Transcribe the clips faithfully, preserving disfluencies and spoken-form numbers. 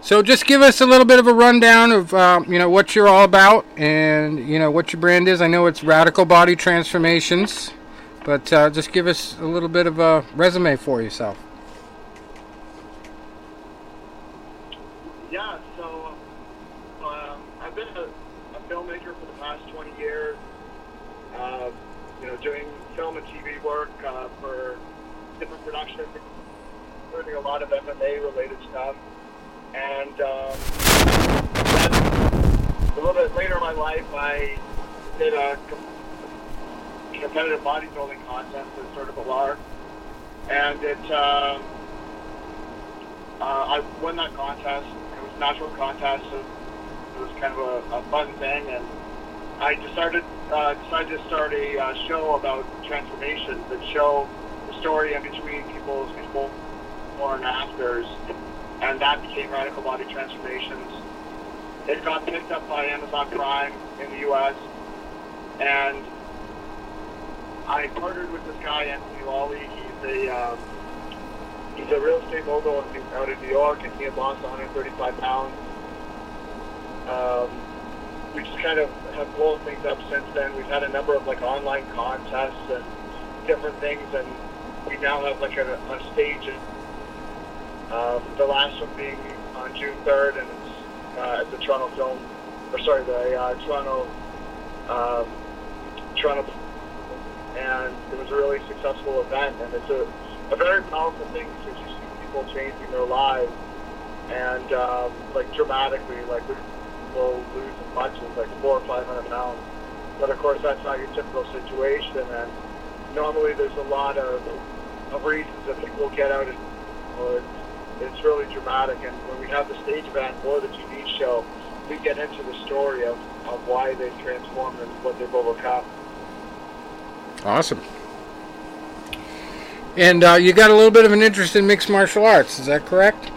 So just give us a little bit of a rundown of um, you know what you're all about and you know what your brand is. I know it's Radical Body Transformations, but uh, just give us a little bit of a resume for yourself. Yeah, so um, I've been a, a filmmaker for the past twenty years. Uh, you know, doing film and T V work uh, for different productions, learning a lot of M M A related stuff. And um, then a little bit later in my life, I did a com- competitive bodybuilding contest as sort of a lark. And it, um, uh, I won that contest. It was a natural contest, so it was kind of a, a fun thing. And I decided, uh, decided to start a uh, show about transformation that show the story in between people's before and afters. And that became Radical Body Transformations. It got picked up by Amazon Prime in the U S And I partnered with this guy, Anthony Lawley. He's a um, he's a real estate mogul out in New York, and he had lost one hundred thirty-five pounds. Um, we just kind of have blown things up since then. We've had a number of like online contests and different things, and we now have like a, a stage. Um, the last one being on June third, and it's uh, at the Toronto Film, or sorry, the uh, Toronto, um, Toronto, and it was a really successful event, and it's a, a very powerful thing because you see people changing their lives, and um, like dramatically, like we will lose as much as like four or five hundred pounds, but of course that's not your typical situation, and normally there's a lot of, of reasons that people get out and well, it's, It's really dramatic, and when we have the stage event or the T V show, we get into the story of, of why they've transformed and what they've overcome. Awesome. And uh, you got a little bit of an interest in mixed martial arts, is that correct?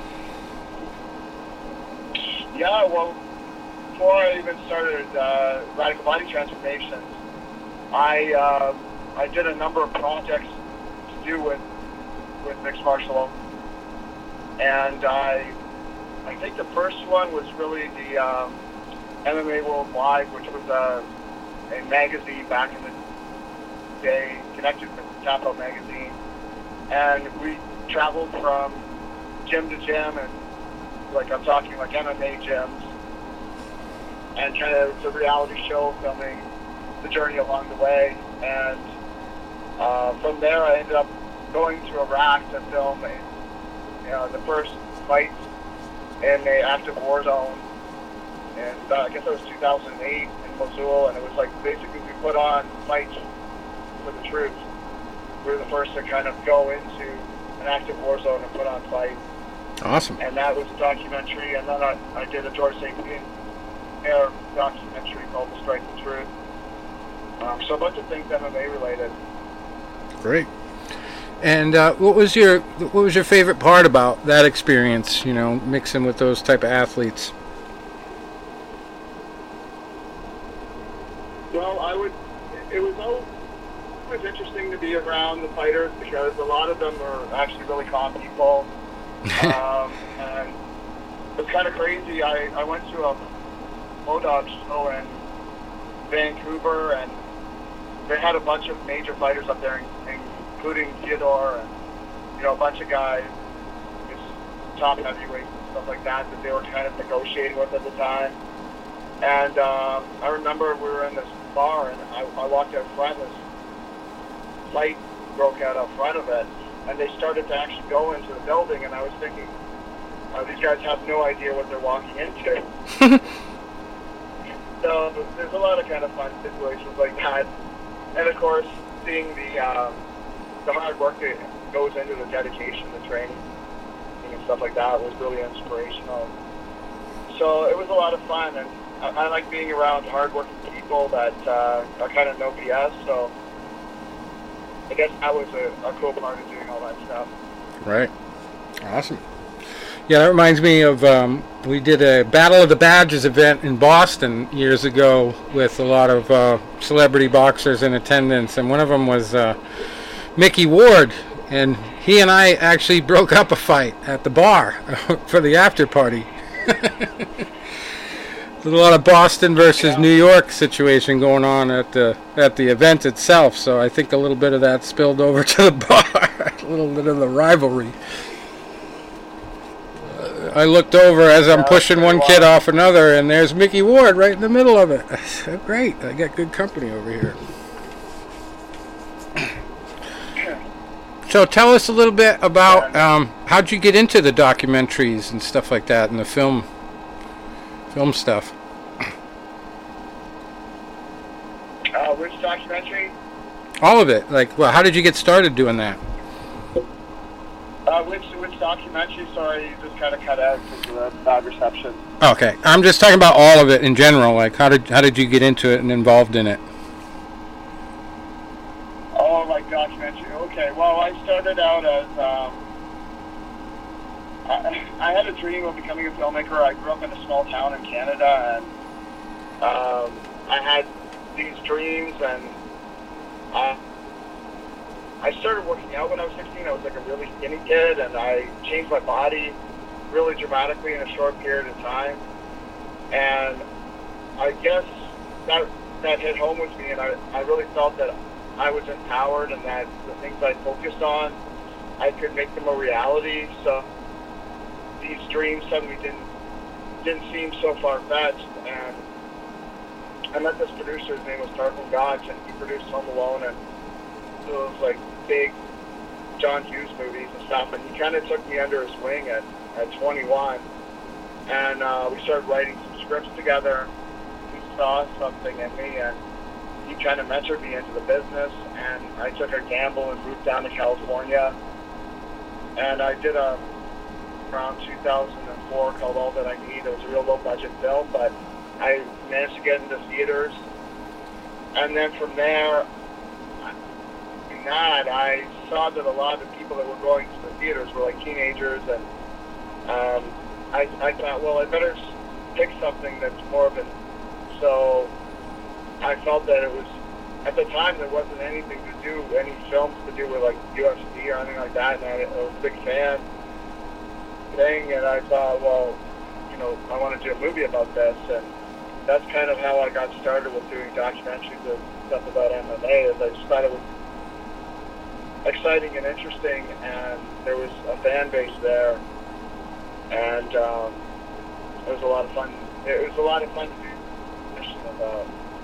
Yeah, well, before I even started uh, Radical Body Transformations, I uh, I did a number of projects to do with, with mixed martial arts. And I, I think the first one was really the um, M M A Worldwide, which was a, a magazine back in the day, connected with Capital Magazine. And we traveled from gym to gym, and like I'm talking like M M A gyms, and kind of it's a reality show filming the journey along the way. And uh, from there, I ended up going to Iraq to film a Uh, the first fight in the active war zone, and uh, I guess that was two thousand eight in Mosul, and it was like basically we put on fights for the troops. We were the first to kind of go into an active war zone and put on fights. Awesome. And that was a documentary, and then I, I did a George Saint Pierre documentary called The Strike the Truth. Um, so a bunch of things M M A related. Great. And uh, what was your what was your favorite part about that experience? You know, mixing with those type of athletes. Well, I would. It was always interesting to be around the fighters because a lot of them are actually really calm people, um, and it's kind of crazy. I, I went to a Modog show in Vancouver, and they had a bunch of major fighters up there, including Theodore and, you know, a bunch of guys, just top heavyweights and stuff like that, that they were kind of negotiating with at the time. And um, I remember we were in this bar, and I, I walked out front, and this fight broke out out front of it, and they started to actually go into the building, and I was thinking, uh, these guys have no idea what they're walking into. So there's a lot of kind of fun situations like that. And of course, seeing the um, the hard work that goes into the dedication, the training, and stuff like that was really inspirational. So it was a lot of fun, and I, I like being around hard-working people that uh, are kind of no B S. So I guess that was a, a cool part of doing all that stuff. Right. Awesome. Yeah, that reminds me of um, we did a Battle of the Badges event in Boston years ago with a lot of uh, celebrity boxers in attendance, and one of them was uh, Mickey Ward, and he and I actually broke up a fight at the bar for the after party. There's a lot of Boston versus New York situation going on at the at the event itself, so I think a little bit of that spilled over to the bar, a little bit of the rivalry. Uh, I looked over as I'm pushing one kid off another, and there's Mickey Ward right in the middle of it. Great, I got good company over here. So tell us a little bit about um, how'd you get into the documentaries and stuff like that, and the film. Film stuff. Uh, which documentary? All of it. Like, well, how did you get started doing that? Uh, which which documentary? Sorry, you just kind of cut out because of the bad reception. Okay, I'm just talking about all of it in general. Like, how did how did you get into it and involved in it? Oh, like documentary. Okay, well, I started out as. Um, I, I had a dream of becoming a filmmaker. I grew up in a small town in Canada, and um, I had these dreams, and uh, I started working out when I was sixteen. I was like a really skinny kid, and I changed my body really dramatically in a short period of time. And I guess that that hit home with me, and I, I really felt that I was empowered, and that the things I focused on, I could make them a reality. So these dreams suddenly didn't didn't seem so far-fetched, and I met this producer. His name was Tarquin Gotch, and he produced Home Alone and those like big John Hughes movies and stuff. And he kind of took me under his wing at, at twenty-one, and uh, we started writing some scripts together. He saw something in me, and he kind of mentored me into the business. And I took a gamble and moved down to California, and I did a around two thousand four called All That I Need. It was a real low-budget film, but I managed to get into theaters. And then from there, in that, I saw that a lot of the people that were going to the theaters were like teenagers, and um, I, I thought, well, I better pick something that's more of an... So I felt that it was... At the time, there wasn't anything to do, any films to do with like U F C or anything like that, and I, I was a big fan. Thing, and I thought, well, you know, I want to do a movie about this, and that's kind of how I got started with doing documentaries and stuff about M M A. Is I just thought it was exciting and interesting, and there was a fan base there, and um, it was a lot of fun. It was a lot of fun to do about.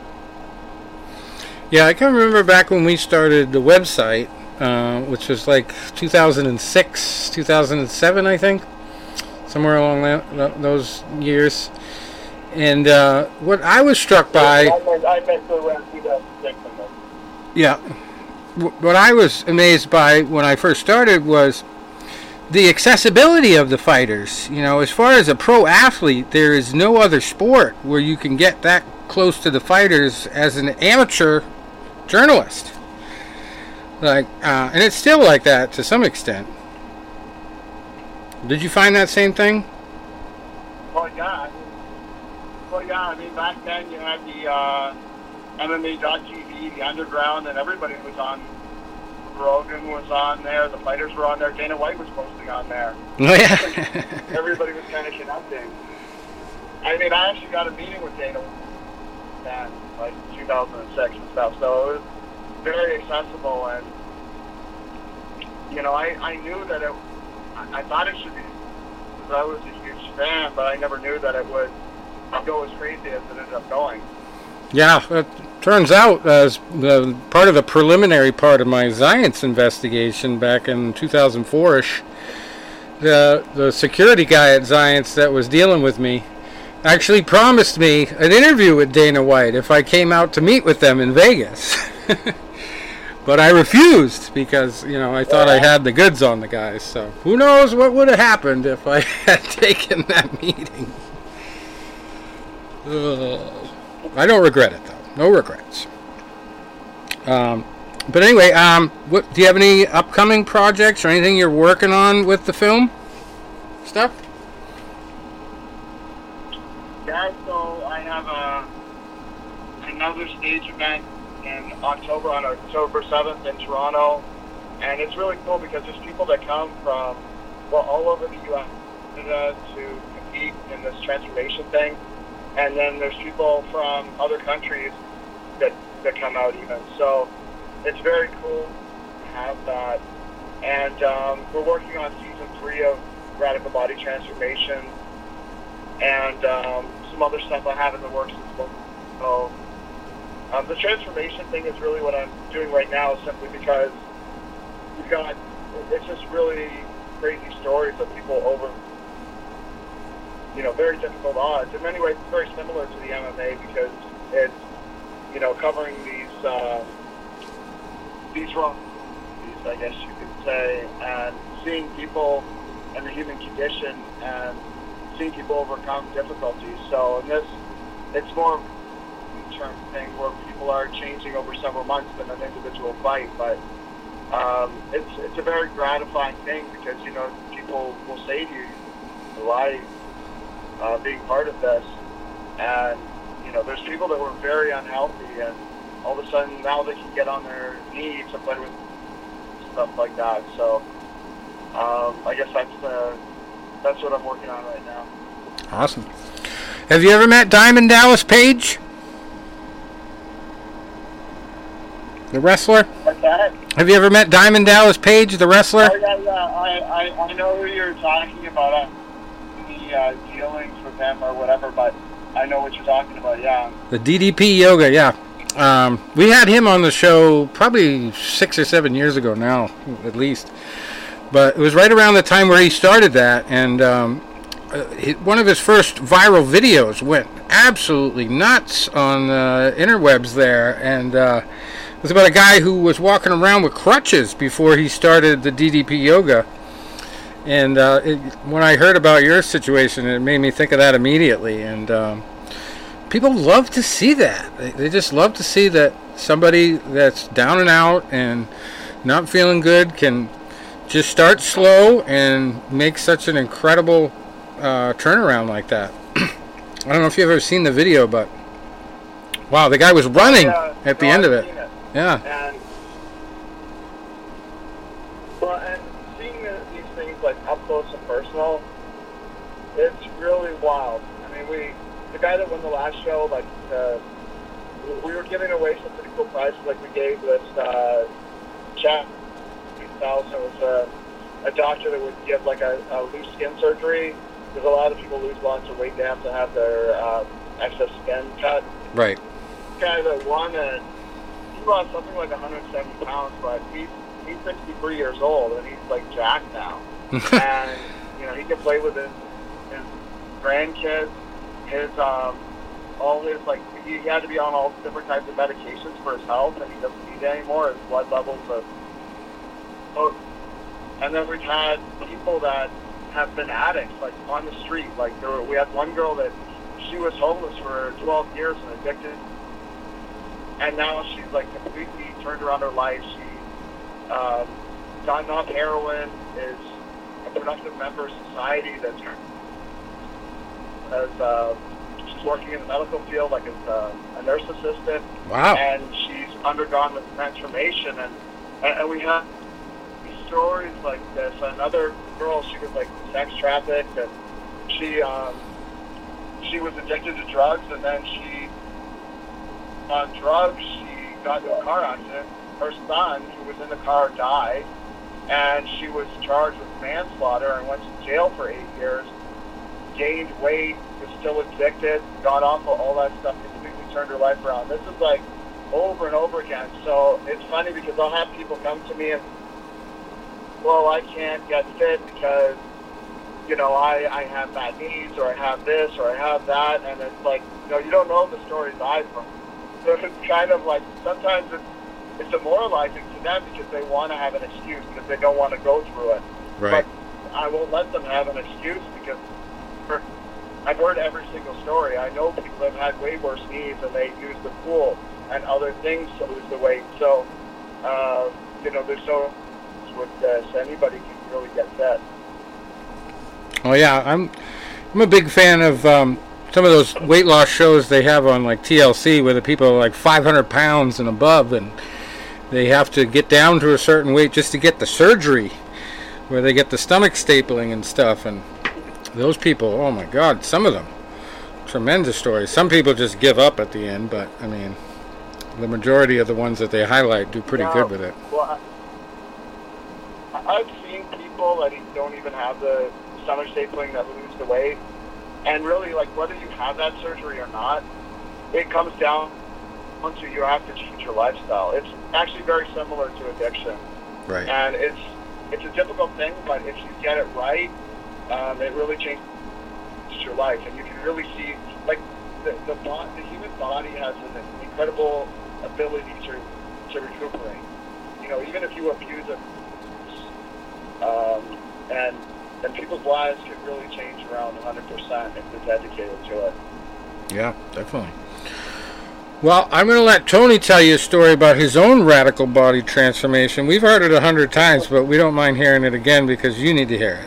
Yeah, I can remember back when we started the website, uh, which was like two thousand six, two thousand seven, I think. Somewhere along that, those years. And uh, what I was struck by... I met around two thousand six. Yeah. What I was amazed by when I first started was the accessibility of the fighters. You know, as far as a pro athlete, there is no other sport where you can get that close to the fighters as an amateur journalist. Like, uh, and it's still like that to some extent. Did you find that same thing? Well, yeah. I mean, well, yeah. I mean, back then you had the uh, M M A dot T V, the Underground, and everybody was on. Rogan was on there. The fighters were on there. Dana White was posting on there. Oh yeah. Everybody was kind of connecting. I mean, I actually got a meeting with Dana in like two thousand six and stuff. So it was very accessible, and you know, I I knew that it. I thought it should be, because I was a huge fan, but I never knew that it would go as crazy as it ended up going. Yeah, it turns out as the part of the preliminary part of my science investigation back in two thousand four-ish, the the security guy at Science that was dealing with me actually promised me an interview with Dana White if I came out to meet with them in Vegas. But I refused because, you know, I thought I had the goods on the guys. So who knows what would have happened if I had taken that meeting. Ugh. I don't regret it, though. No regrets. Um, but anyway, um, what, do you have any upcoming projects or anything you're working on with the film stuff? Yeah, so I have a, another stage event in October, on October seventh in Toronto, and it's really cool because there's people that come from, well, all over the U S to compete in this transformation thing. And then there's people from other countries that, that come out even. So it's very cool to have that. And um, we're working on season three of Radical Body Transformation, and um, some other stuff I have in the works as well. So um, the transformation thing is really what I'm doing right now, simply because we've got, it's just really crazy stories of people over, you know, very difficult odds. In many ways, it's very similar to the M M A, because it's, you know, covering these uh, these wrongs, I guess you could say, and seeing people and the human condition and seeing people overcome difficulties. So in this, it's more of a term thing where people are changing over several months than an individual fight. But um, it's it's a very gratifying thing, because, you know, people will say to you, why uh, being part of this? And, you know, there's people that were very unhealthy, and all of a sudden now they can get on their knees and play with stuff like that. So um, I guess that's the that's what I'm working on right now. Awesome. Have you ever met Diamond Dallas Page, the wrestler? What's that? Have you ever met Diamond Dallas Page, the wrestler? Oh yeah, yeah. I, I, I know who you're talking about. Uh, the uh, dealings with them or whatever, but I know what you're talking about. Yeah. The D D P Yoga, yeah. Um, we had him on the show probably six or seven years ago now, at least. But it was right around the time where he started that, and um, it, one of his first viral videos went absolutely nuts on the interwebs there, and uh, it was about a guy who was walking around with crutches before he started the D D P Yoga. And uh, it, when I heard about your situation, it made me think of that immediately, and um, people love to see that. They, they just love to see that somebody that's down and out and not feeling good can just start slow and make such an incredible uh, turnaround like that. I don't know if you've ever seen the video, but wow, the guy was running yeah, at the no, end I've of it. seen it. Yeah. And well, and seeing the, these things like up close and personal, it's really wild. I mean, we the guy that won the last show, like uh, we were giving away some pretty cool prizes. Like we gave this uh, chap thousand was a, a doctor that would give like a, a loose skin surgery, because a lot of people lose lots of weight. They have to have their uh, excess skin cut. Right. The guy that won it, he lost something like one hundred seventy pounds, but he's he's sixty-three years old and he's like jacked now. And you know, he can play with his his grandkids, his um all his like he had to be on all different types of medications for his health, and he doesn't need it anymore. His blood levels are. And then we've had people that have been addicts, like on the street. Like there were, we had one girl that she was homeless for twelve years and addicted, and now she's like completely turned around her life. She um, gotten off heroin, is a productive member of society. That's as uh, she's working in the medical field, like as uh, a nurse assistant. Wow! And she's undergone the transformation, and and, and we have stories like this. Another girl, she was like sex trafficked, and she um, she was addicted to drugs, and then she on drugs she got into a car accident. Her son, who was in the car, died, and she was charged with manslaughter and went to jail for eight years. Gained weight, was still addicted, got off of all that stuff, completely turned her life around. This is like over and over again. So it's funny because I'll have people come to me and, well, I can't get fit because, you know, I, I have bad knees, or I have this, or I have that, and it's like, you know, you don't know the stories I've heard. So it's kind of like, sometimes it's, it's demoralizing to them because they want to have an excuse, because they don't want to go through it. Right. But I won't let them have an excuse, because for, I've heard every single story. I know people have had way worse knees, and they use the pool and other things to lose the weight. So, uh, you know, there's so with this, anybody can really get fit. Oh yeah, I'm I'm a big fan of um, some of those weight loss shows they have on like T L C, where the people are like five hundred pounds and above, and they have to get down to a certain weight just to get the surgery, where they get the stomach stapling and stuff. And those people, oh my God, some of them, tremendous stories. Some people just give up at the end, but I mean, the majority of the ones that they highlight do pretty now, good with it. Well, I, I've seen people that don't even have the stomach stapling that lose the weight, and really, like, whether you have that surgery or not, it comes down to you have to change your lifestyle. It's actually very similar to addiction. Right. And it's it's a difficult thing, but if you get it right, um, it really changes your life. And you can really see, like, the the, bo- the human body has an incredible ability to to recuperate. You know, even if you abuse it, um, and and people's lives can really change around one hundred percent if they're dedicated to it. Yeah, definitely. Well, I'm going to let Tony tell you a story about his own radical body transformation. We've heard it a hundred times, but we don't mind hearing it again because you need to hear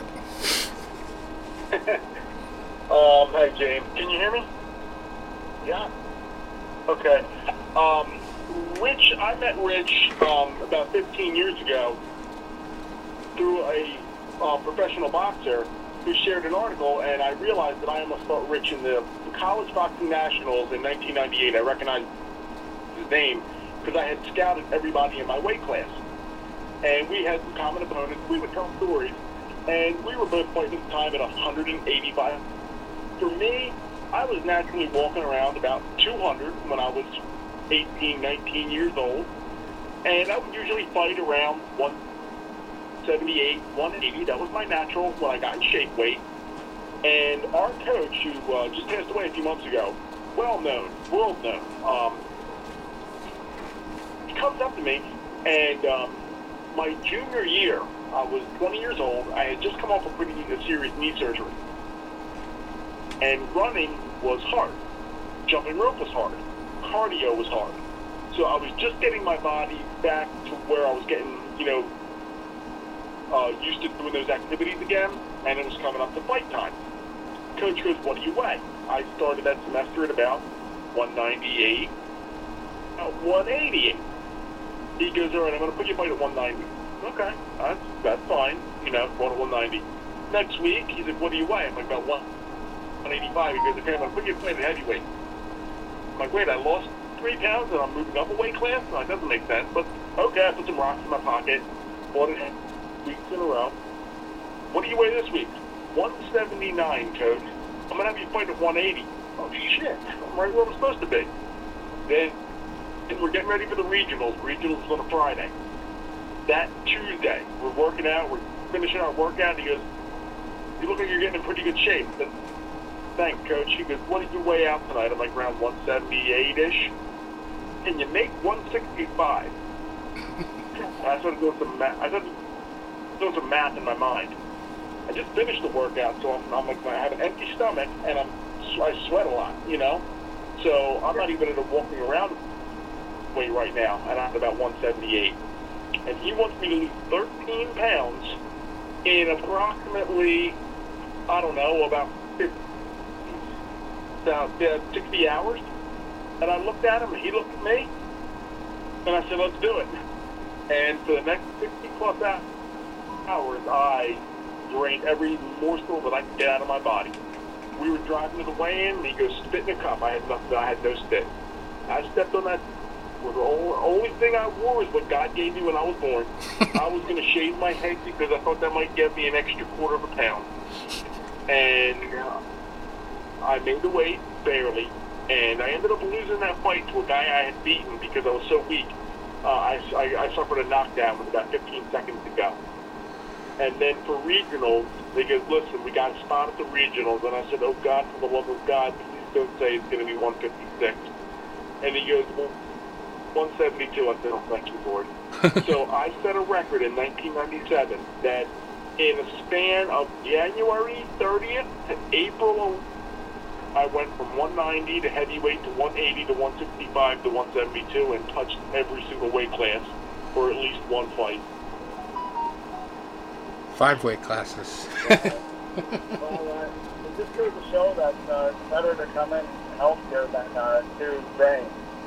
it. um, hey, James. Can you hear me? Yeah. Okay. Um, Rich, I met Rich um, about fifteen years ago through a uh, professional boxer who shared an article, and I realized that I almost fought Rich in the College Boxing Nationals in nineteen ninety-eight. I recognized his name because I had scouted everybody in my weight class. And we had some common opponents. We would tell stories. And we were both fighting at the time at one eighty-five. For me, I was naturally walking around about two hundred when I was eighteen, nineteen years old. And I would usually fight around one seventy-eight, one eighty. That was my natural when I got in shape weight. And our coach, who uh, just passed away a few months ago, well-known, world-known, um, he comes up to me, and um, my junior year, I was twenty years old. I had just come off a pretty a serious knee surgery. And running was hard. Jumping rope was hard. Cardio was hard. So I was just getting my body back to where I was getting, you know, uh, used to doing those activities again, and it was coming up to fight time. Coach goes, what do you weigh? I started that semester at about one ninety-eight, uh, one eighty-eight. He goes, all right, I'm going to put you fight at one ninety. Okay, that's, that's fine, you know, going to one ninety. Next week, he's like, what do you weigh? I'm like, about one eighty-five. He goes, okay, I'm going to put you fight at heavyweight. I'm like, wait, I lost three pounds and I'm moving up a weight class? No, that doesn't make sense, but okay, I put some rocks in my pocket, fought it weeks in a row. What do you weigh this week? one seventy-nine, coach. I'm going to have you fight at one eighty. Oh, shit. I'm right where I'm supposed to be. Then and we're getting ready for the regionals. Regionals is on a Friday. That Tuesday, we're working out. We're finishing our workout. And he goes, you look like you're getting in pretty good shape. I said, thanks, coach. He goes, what did you weigh out tonight? I'm like, around one seventy-eight-ish. Can you make one sixty-five? I started doing some math. I started doing some math in my mind. I just finished the workout, so I'm, I'm like, I have an empty stomach, and I'm, I sweat a lot, you know? So I'm not even into walking around weight right now, and I'm about one seventy-eight. And he wants me to lose thirteen pounds in approximately, I don't know, about fifty, about uh, sixty hours. And I looked at him, and he looked at me, and I said, let's do it. And for the next sixty plus hours, I drained every morsel that I could get out of my body. We were driving to the weigh-in, and he goes, spit in a cup. I had nothing. I had no spit. I stepped on that. Well, the only, only thing I wore was what God gave me when I was born. I was going to shave my head because I thought that might give me an extra quarter of a pound. And uh, I made the weight, barely. And I ended up losing that fight to a guy I had beaten because I was so weak. Uh, I, I, I suffered a knockdown with about fifteen seconds to go. And then for regionals, they go, listen, we got a spot at the regionals. And I said, oh, God, for the love of God, please don't say it's going to be one fifty-six. And he goes, well, one seventy-two. I said, oh, thank you, Lord. So I set a record in nineteen ninety-seven that in a span of January thirtieth to April, I went from one ninety to heavyweight to one eighty to one sixty-five to one seventy-two and touched every single weight class for at least one fight. Five weight classes. Well, uh, it just goes to show that uh, it's better to come in healthier than uh, to train.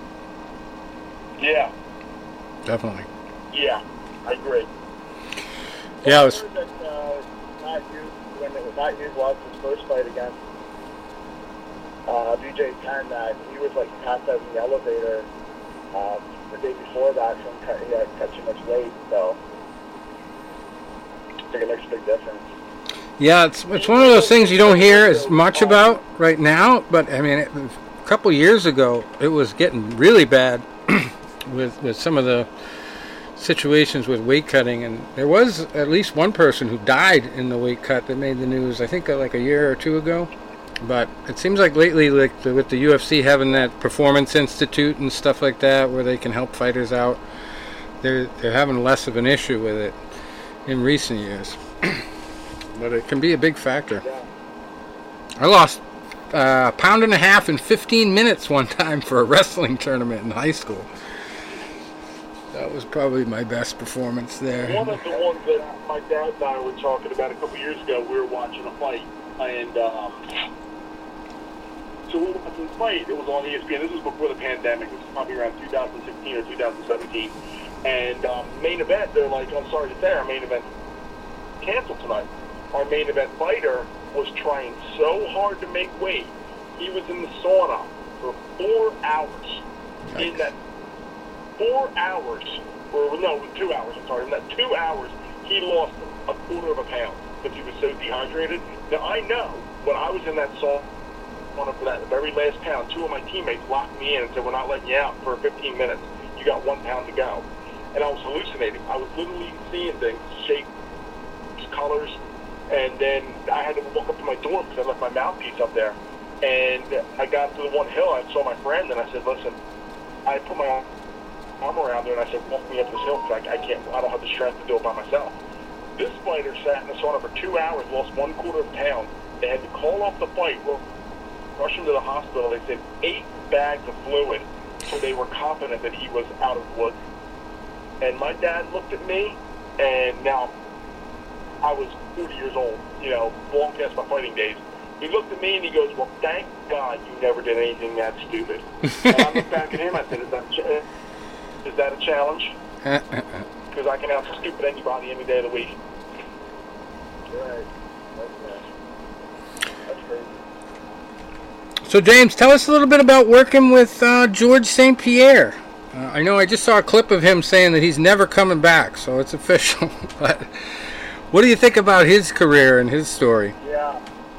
Yeah. Definitely. Yeah, I agree. Yeah, I was... I heard that uh, Matt, you when it, Matt Hughes lost his first fight against uh, B J Penn, that he was like passed out in the elevator um, the day before that from cut, he had cut too much weight. So I think it makes a big difference. Yeah, it's it's one of those things you don't hear as much about right now, but I mean, it, a couple years ago, it was getting really bad with with some of the situations with weight cutting, and there was at least one person who died in the weight cut that made the news, I think uh, like a year or two ago. But it seems like lately, like the, with the U F C having that Performance Institute and stuff like that, where they can help fighters out, they're they're having less of an issue with it in recent years. But it can be a big factor. Yeah. I lost uh, a pound and a half in fifteen minutes one time for a wrestling tournament in high school. That was probably my best performance there. One of the ones that my dad and I were talking about a couple years ago, we were watching a fight, and um, so we were watching the fight. It was on E S P N. This was before the pandemic. This was probably around two thousand sixteen or two thousand seventeen. And um, main event, they're like, I'm sorry to say, our main event canceled tonight. Our main event fighter was trying so hard to make weight. He was in the sauna for four hours. Yikes. In that four hours, or no, two hours, I'm sorry, in that two hours, he lost a quarter of a pound because he was so dehydrated. Now, I know when I was in that sauna for that very last pound, two of my teammates locked me in and said, we're not letting you out for fifteen minutes. You got one pound to go. And I was hallucinating. I was literally seeing things, shapes, colors. And then I had to walk up to my dorm because I left my mouthpiece up there. And I got to the one hill. I saw my friend, and I said, listen, I put my arm around her, and I said, walk me up this hill because I, I can't, I don't have the strength to do it by myself. This fighter sat in the sauna for two hours, lost one quarter of a pound. They had to call off the fight, rush him to the hospital. They said eight bags of fluid, so they were confident that he was out of the woods. And my dad looked at me, and now I was forty years old, you know, long past my fighting days. He looked at me and he goes, well, thank God you never did anything that stupid. And I looked back at him, I said, is that, ch- is that a challenge? Because I can out stupid anybody any day of the week. Right. That's, uh, that's crazy. So James, tell us a little bit about working with uh, George Saint Pierre. Uh, I know I just saw a clip of him saying that he's never coming back, so it's official. But what do you think about his career and his story? Yeah.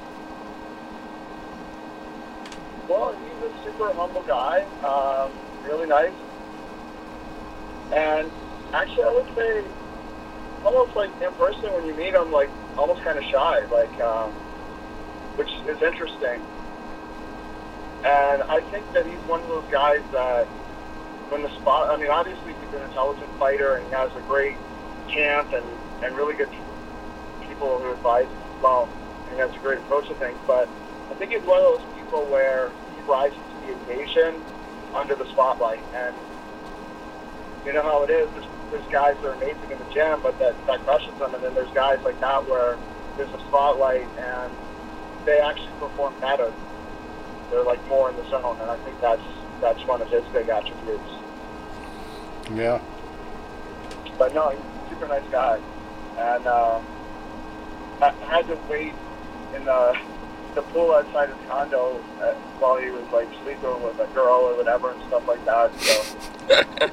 Well, he's a super humble guy, um, really nice. And actually, I would say, almost like in person, when you meet him, like almost kind of shy, like, um, which is interesting. And I think that he's one of those guys that, when the spot, I mean, obviously he's an intelligent fighter and he has a great camp and, and really good people who advise him well, and he has a great approach to things. But I think he's one of those people where he rises to the occasion under the spotlight. And you know how it is. There's, there's guys that are amazing in the gym, but that, that crushes them. And then there's guys like that where there's a spotlight and they actually perform better. They're like more in the zone, and I think that's that's one of his big attributes. Yeah. But no, he's a super nice guy, and uh, I had to wait in the the pool outside his condo uh, while he was like sleeping with a girl or whatever and stuff like that. So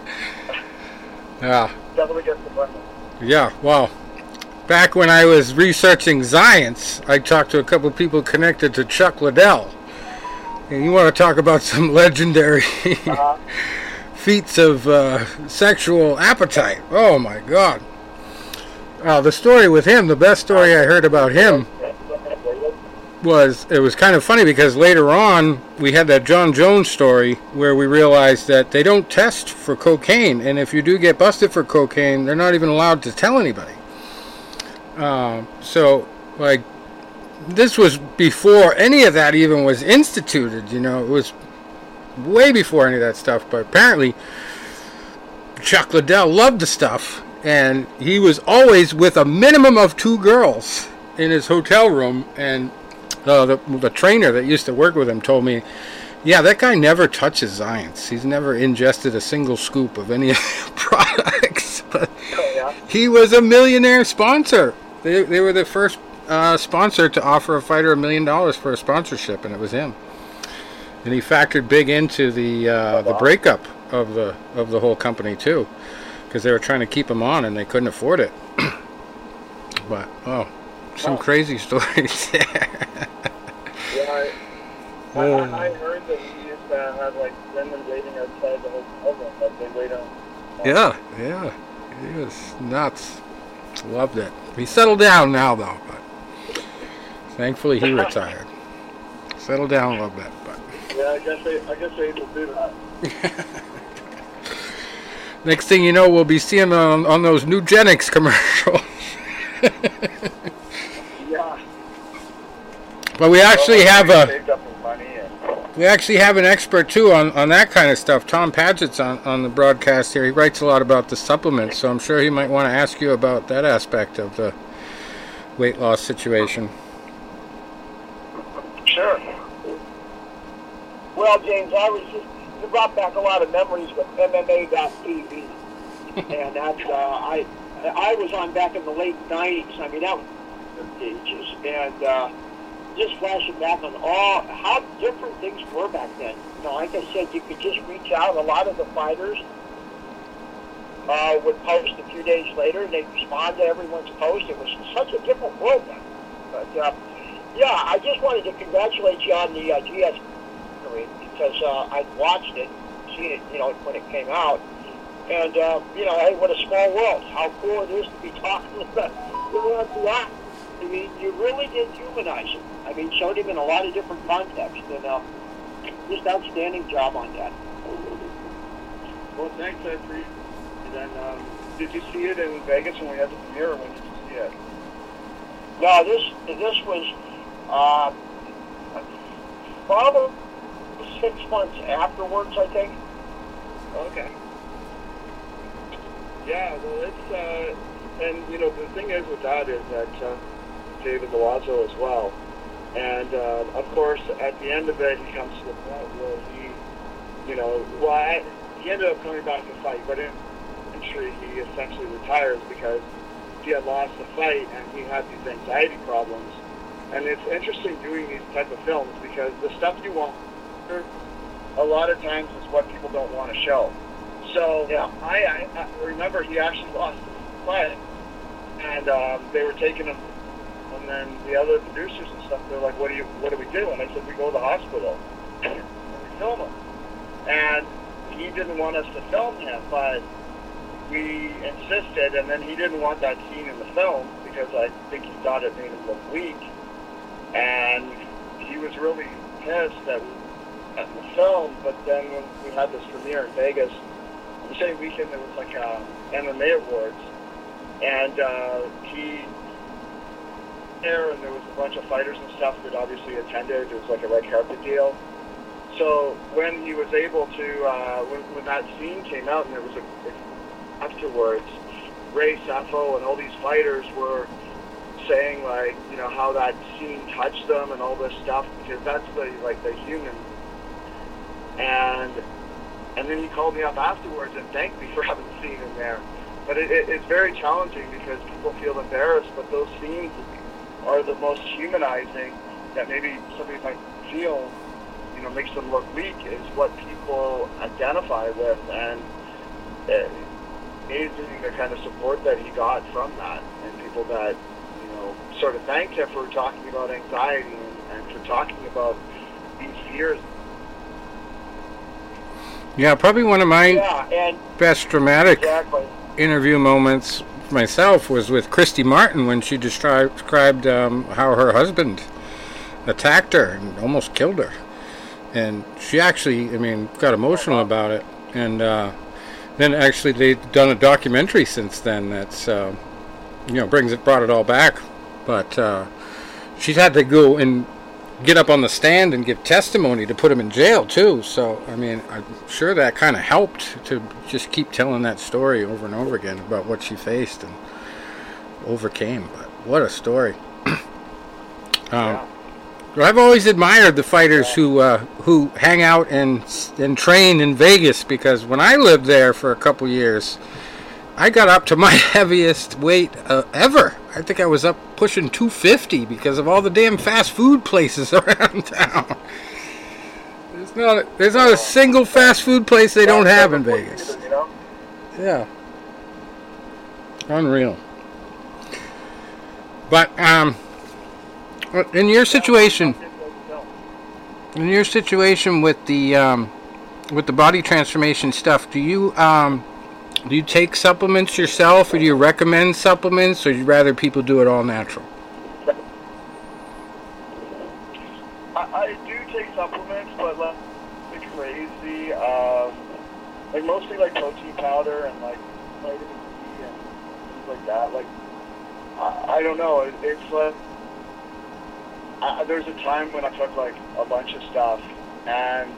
yeah. Definitely gets the limit. Yeah. Well, back when I was researching science, I talked to a couple of people connected to Chuck Liddell. And you want to talk about some legendary uh-huh. feats of uh, sexual appetite. Oh, my God. Uh, the story with him, the best story I heard about him was, it was kind of funny because later on we had that John Jones story where we realized that they don't test for cocaine. And if you do get busted for cocaine, they're not even allowed to tell anybody. Uh, so, like, this was before any of that even was instituted, you know. It was way before any of that stuff. But apparently, Chuck Liddell loved the stuff, and he was always with a minimum of two girls in his hotel room. And uh, the, the trainer that used to work with him told me, yeah, that guy never touches Zions. He's never ingested a single scoop of any of the products. But Oh, yeah. he was a millionaire sponsor. They, they were the first uh, sponsor to offer a fighter a million dollars for a sponsorship, and it was him. And he factored big into the uh, the breakup of the of the whole company too, because they were trying to keep him on and they couldn't afford it. But oh, some wow. crazy stories there. Yeah, I, I, I heard that he used to have like women waiting outside the hotel room, like they wait on. Yeah, yeah, he was nuts. Loved it. He settled down now though, but thankfully he retired. Settled down a little bit, but. Yeah, I guess they, I guess they will do that. Next thing you know, we'll be seeing on on those Nugenics commercials. Yeah. But we actually well, have a saved up his money and... we actually have an expert too on, on that kind of stuff. Tom Padgett's on, on the broadcast here. He writes a lot about the supplements, so I'm sure he might want to ask you about that aspect of the weight loss situation. Sure. Well, James, I was just, you brought back a lot of memories with M M A dot T V. And that's, uh, I I was on back in the late nineties. I mean, that was the ages. And uh, just flashing back on all, how different things were back then. You know, like I said, you could just reach out. A lot of the fighters uh, would post a few days later, and they'd respond to everyone's post. It was such a different world then. But, uh, yeah, I just wanted to congratulate you on the uh, G S because uh, I'd watched it, seen it, you know, when it came out. And, uh, you know, hey, what a small world. How cool it is to be talking with the I mean, you really did humanize him. I mean, showed him in a lot of different contexts. And uh, just outstanding job on that. Well, thanks, I appreciate it. And then, um, did you see it in Vegas when we had the premiere, or when did you see it? No, this, this was uh, probably six months afterwards, I think. Okay. Yeah, well, it's, uh, and, you know, the thing is with that is that uh, David Milazzo as well. And, uh, of course, at the end of it, he comes to the point where he, you know, well, I, he ended up coming back to fight, but in entry, he essentially retires because he had lost the fight and he had these anxiety problems. And it's interesting doing these type of films because the stuff you want a lot of times is what people don't want to show. So yeah, I, I, I remember he actually lost the fight, and um, they were taking him, and then the other producers and stuff, they're like, "What do you? What do we do?" And I said, "We go to the hospital and we film him." And he didn't want us to film him, but we insisted, and then he didn't want that scene in the film because I think he thought it made him look weak, and he was really pissed that. At the film, but then when we had this premiere in Vegas, the same weekend there was like uh, M M A awards, and uh, he there, and there was a bunch of fighters and stuff that obviously attended. It was like a red carpet deal. So when he was able to, uh, when, when that scene came out, and there was a, a afterwards, Ray Sefo and all these fighters were saying like, you know, how that scene touched them and all this stuff because that's the like the human. And and then he called me up afterwards and thanked me for having the scene in there. But it, it, it's very challenging because people feel embarrassed, but those scenes are the most humanizing that maybe somebody might feel, you know, makes them look weak is what people identify with. And it, amazing the kind of support that he got from that and people that, you know, sort of thanked him for talking about anxiety and, and for talking about these fears. Yeah, probably one of my yeah, and best dramatic exactly. interview moments myself was with Christy Martin when she described, described um, how her husband attacked her and almost killed her. And she actually, I mean, got emotional uh-huh. about it. And uh, then actually they've done a documentary since then that's, uh, you know, brings it, brought it all back. But uh, she's had to go and get up on the stand and give testimony to put him in jail too. So I mean, I'm sure that kind of helped to just keep telling that story over and over again about what she faced and overcame. But what a story! um, yeah. I've always admired the fighters yeah. who uh, who hang out and and train in Vegas because when I lived there for a couple years, I got up to my heaviest weight uh, ever. I think I was up pushing two fifty because of all the damn fast food places around town. There's not, there's not a single fast food place they don't have in Vegas. You know? Yeah. Unreal. But, um, in your situation, in your situation with the, um, with the body transformation stuff, do you, um, do you take supplements yourself, or do you recommend supplements, or do you rather people do it all natural? I, I do take supplements, but like crazy. Um, like mostly like protein powder and like vitamin D and things like that. Like I, I don't know. It, it's like I, there's a time when I took like a bunch of stuff, and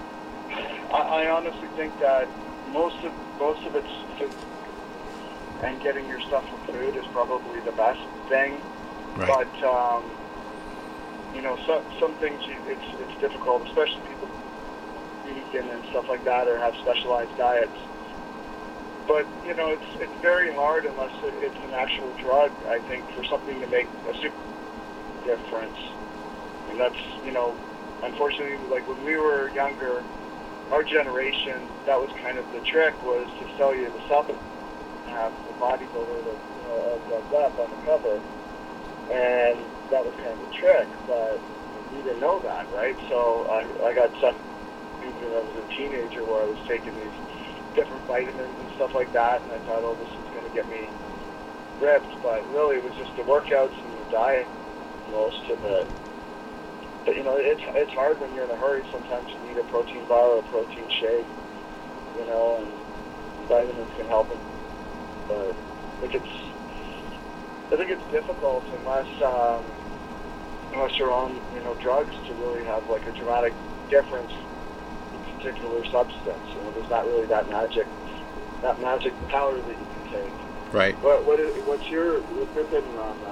I, I honestly think that most of most of it's food, and getting your stuff from food is probably the best thing. Right. But um, you know, some some things you, it's it's difficult, especially people vegan and stuff like that, or have specialized diets. But you know, it's it's very hard unless it, it's an actual drug. I think for something to make a super difference, and that's you know, unfortunately, like when we were younger, our generation, that was kind of the trick, was to sell you the supplement, have the bodybuilder that you know all drugged up on the cover, and that was kind of the trick. But we didn't know that, right? So I I got sucked when I was a teenager, where I was taking these different vitamins and stuff like that, and I thought, oh, this is going to get me ripped. But really, it was just the workouts and the diet, most of it. But you know, it's it's hard when you're in a hurry. Sometimes you need a protein bar or a protein shake, you know, and vitamins can help it. But I think it's I think it's difficult unless um, unless you're on you know drugs to really have like a dramatic difference in a particular substance. You know, there's not really that magic that magic powder that you can take. Right. What what is what's your what's your opinion on that?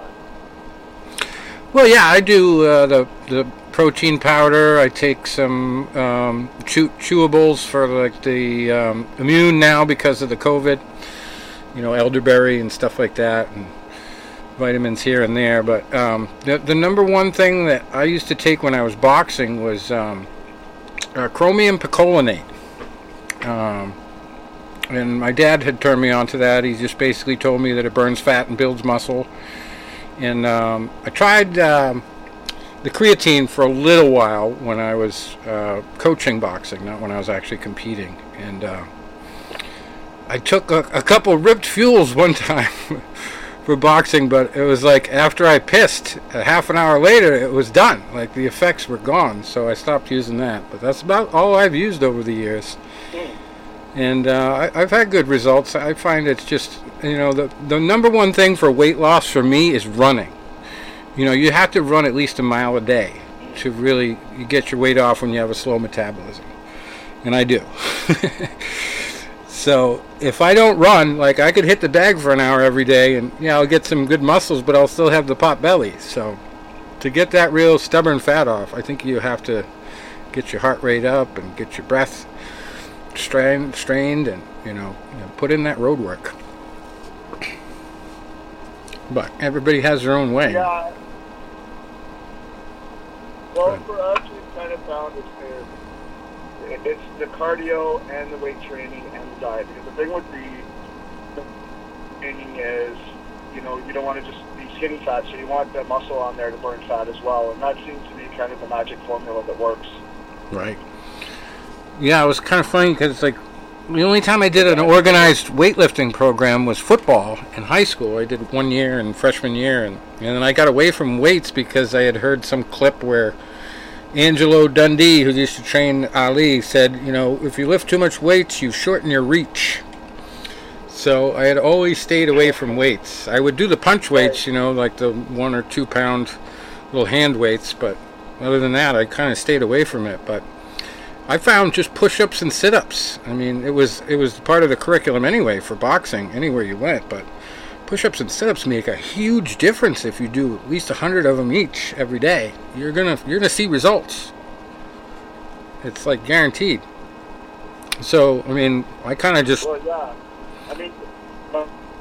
Well, yeah, I do uh, the the protein powder. I take some um, chew- chewables for like the um, immune now because of the COVID. You know, elderberry and stuff like that, and vitamins here and there. But um, the the number one thing that I used to take when I was boxing was um, uh, chromium picolinate. Um, and my dad had turned me on to that. He just basically told me that it burns fat and builds muscle. And um, I tried um, the creatine for a little while when I was uh, coaching boxing, not when I was actually competing. And uh, I took a, a couple ripped fuels one time for boxing, but it was like after I pissed, a half an hour later, it was done. Like the effects were gone, so I stopped using that. But that's about all I've used over the years. And uh, I, I've had good results. I find it's just, you know, the, the number one thing for weight loss for me is running. You know, you have to run at least a mile a day to really you get your weight off when you have a slow metabolism. And I do. So if I don't run, like I could hit the bag for an hour every day and, yeah, I'll get some good muscles, but I'll still have the pot belly. So to get that real stubborn fat off, I think you have to get your heart rate up and get your breath strained, strained, and you know, you know, put in that road work. But everybody has their own way. Yeah. Well, for us, we've kind of found it's the, it's the cardio and the weight training and the diet. Because the thing with the training is, you know, you don't want to just be skinny fat, so you want the muscle on there to burn fat as well. And that seems to be kind of the magic formula that works. Right. Yeah, it was kind of funny because like the only time I did an organized weightlifting program was football in high school. I did one year in freshman year, and, and then I got away from weights because I had heard some clip where Angelo Dundee, who used to train Ali, said, you know, if you lift too much weights, you shorten your reach. So I had always stayed away from weights. I would do the punch weights, you know, like the one or two pound little hand weights, but other than that, I kind of stayed away from it. But I found just push-ups and sit-ups. I mean, it was it was part of the curriculum anyway for boxing, anywhere you went. But push-ups and sit-ups make a huge difference if you do at least a hundred of them each every day. You're gonna you're gonna see results. It's like guaranteed. So I mean, I kind of just Well, yeah. I mean, uh,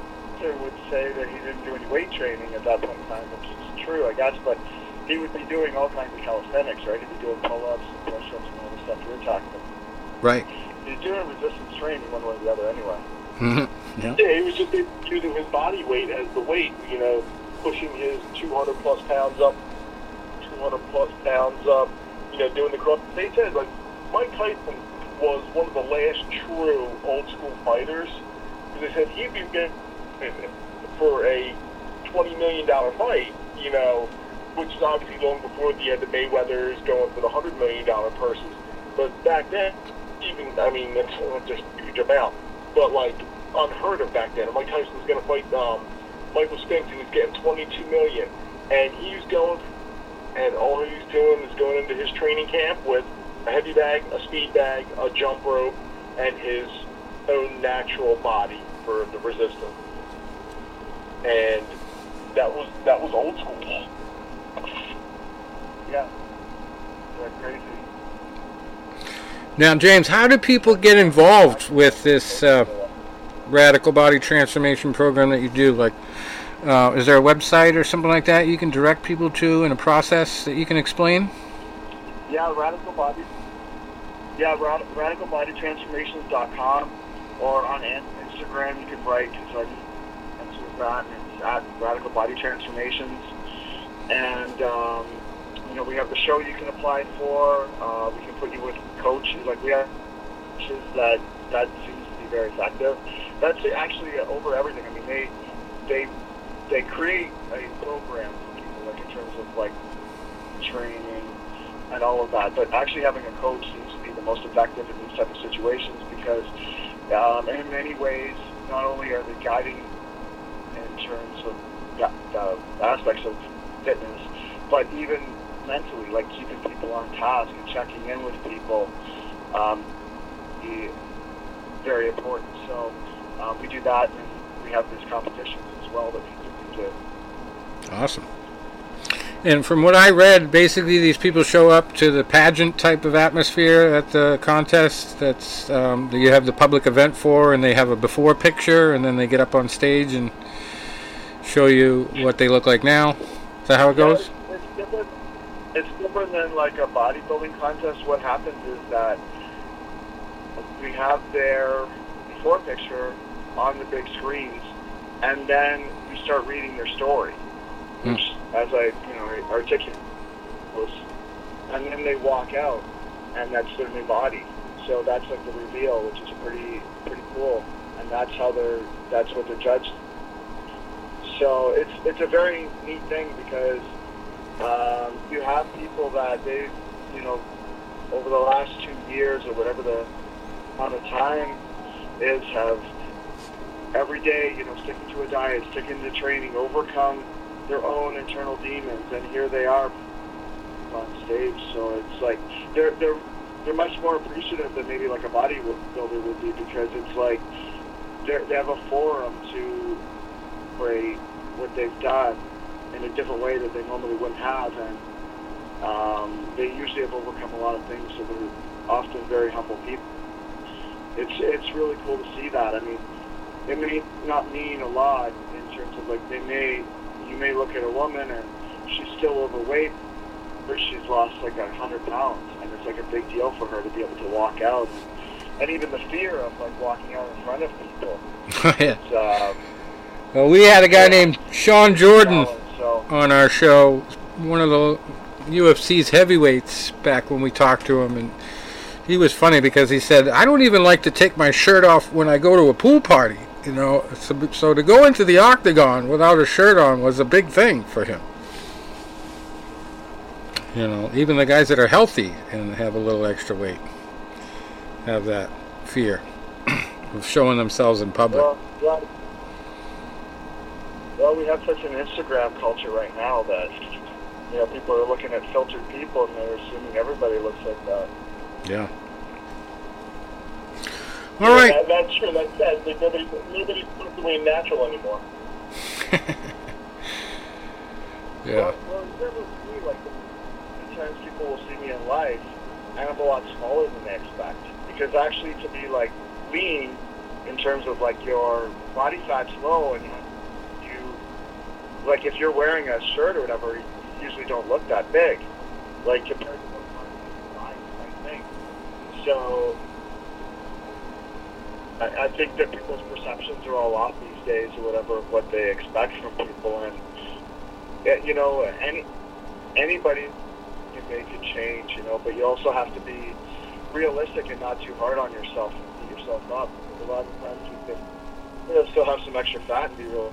doctor would say that he didn't do any weight training at that point in time, which is true, I guess, but he would be doing all kinds of calisthenics, right? He'd be doing pull-ups and push-ups and all the stuff you're talking about. Right. He's doing resistance training one way or the other anyway. Mm-hmm. Yeah. Yeah, he was just using his body weight as the weight, you know, pushing his two hundred plus pounds up, two hundred plus pounds up, you know, doing the cross. They said, like, Mike Tyson was one of the last true old school fighters. Because they said he'd be good for a twenty million dollars fight, you know, which is obviously long before the end of Mayweather's going for the one hundred million dollars purses. But back then, even, I mean, that's just a huge amount. But, like, unheard of back then. Mike Tyson was going to fight um, Michael Spinks. He was getting twenty-two million dollars. And he was going, and all he was doing is going into his training camp with a heavy bag, a speed bag, a jump rope, and his own natural body for the resistance. And that was that was old school. Yeah. Yeah, crazy. Now, James, how do people get involved with this uh, radical body transformation program that you do? Like, uh, is there a website or something like that you can direct people to in a process that you can explain? Yeah, Radical Body. Yeah, rad- radical body transformations dot com, or on Instagram you can write, because I answer that, and it's at Radical Body Transformations. And, um, you know, we have the show you can apply for. Uh, we can put you with coaches. Like, we have coaches that, that seems to be very effective. That's actually over everything. I mean, they, they, they create a program for people, like, in terms of, like, training and all of that. But actually having a coach seems to be the most effective in these type of situations, because um, in many ways, not only are they guiding in terms of the, the aspects of fitness, but even mentally, like keeping people on task and checking in with people, um, be very important. So um, we do that, and we have these competitions as well that people can do. Awesome. And from what I read, basically these people show up to the pageant type of atmosphere at the contest that's um, that you have the public event for, and they have a before picture, and then they get up on stage and show you what they look like now. Is that how it goes? Yeah, it's, it's different. It's different than like a bodybuilding contest. What happens is that we have their before picture on the big screens, and then we start reading their story, which, mm. as I you know articulate, was, and then they walk out, and that's their new body. So that's like the reveal, which is pretty pretty cool, and that's how they're that's what they're judged. So it's it's a very neat thing, because um, you have people that they, you know, over the last two years or whatever the amount of time is, have every day, you know, sticking to a diet, sticking to training, overcome their own internal demons, and here they are on stage. So it's like they're they're they're much more appreciative than maybe like a bodybuilder would be, because it's like they they have a forum to celebrate what they've done in a different way that they normally wouldn't have, and um, they usually have overcome a lot of things, so they're often very humble people. It's it's really cool to see that. I mean, it may not mean a lot in terms of, like, they may you may look at a woman and she's still overweight, but she's lost like a hundred pounds, and it's like a big deal for her to be able to walk out, and even the fear of like walking out in front of people. Yeah. It's, um, Well, we had a guy named Sean Jordan so. on our show, one of the U F C's heavyweights, back when we talked to him, and he was funny because he said, I don't even like to take my shirt off when I go to a pool party, you know, so, so to go into the octagon without a shirt on was a big thing for him. You know, even the guys that are healthy and have a little extra weight have that fear of showing themselves in public. Well, yeah. Well, we have such an Instagram culture right now that, you know, people are looking at filtered people and they're assuming everybody looks like that. Yeah. All right. Yeah, that, that's true. That's sad. Like, nobody, nobody puts away natural anymore. Yeah. Well, well, you never see, like, the times people will see me in life, I'm a lot smaller than they expect. Because actually, to be, like, lean in terms of, like, your body fat's low and you have like if you're wearing a shirt or whatever, you usually don't look that big, like compared to what's on the thing. So I, I think that people's perceptions are all off these days, or whatever, of what they expect from people, and you know, any anybody can make a change, you know, but you also have to be realistic and not too hard on yourself and beat yourself up. Because a lot of times you can, you know, still have some extra fat and be real.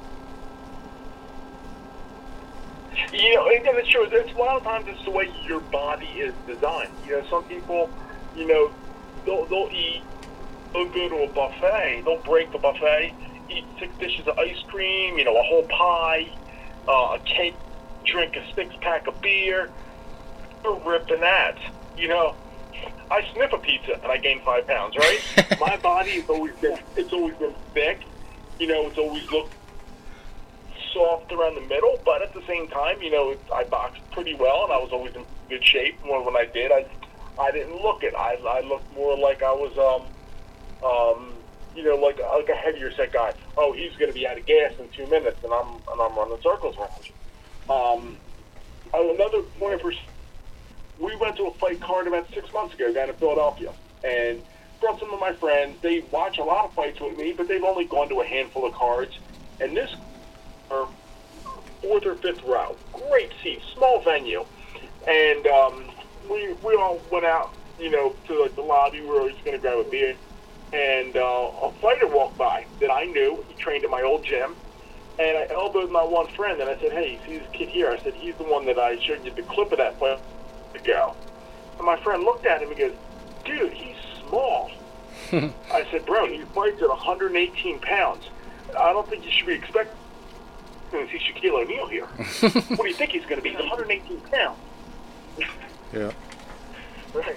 You know, and it's true. It's a lot of times it's the way your body is designed. You know, some people, you know, they'll they'll eat, they'll go to a buffet, they'll break the buffet, eat six dishes of ice cream, you know, a whole pie, uh, a cake, drink a six pack of beer. They're ripping that. You know, I sniff a pizza and I gain five pounds. Right? My body has always been, it's always been thick. You know, it's always looked soft around the middle, but at the same time, you know, I boxed pretty well, and I was always in good shape. When when I did, I I didn't look it. I I looked more like I was um um you know like like a heavier set guy. Oh, he's going to be out of gas in two minutes, and I'm and I'm running circles around you. Um, another point of pers- we went to a fight card event six months ago down in Philadelphia, and brought some of my friends. They watch a lot of fights with me, but they've only gone to a handful of cards, and this. Fourth or fifth row, great seats, small venue, and um, we we all went out, you know, to like the lobby. We were just going to grab a beer, and uh, a fighter walked by that I knew. He trained at my old gym, and I elbowed my one friend, and I said, "Hey, see this kid here?" I said, "He's the one that I showed you the clip of that fight ago." And my friend looked at him and goes, "Dude, he's small." I said, "Bro, he fights at one hundred eighteen pounds. I don't think you should be expecting to see Shaquille O'Neal here." What do you think he's going to be? He's one hundred eighteen pounds. Yeah. Right.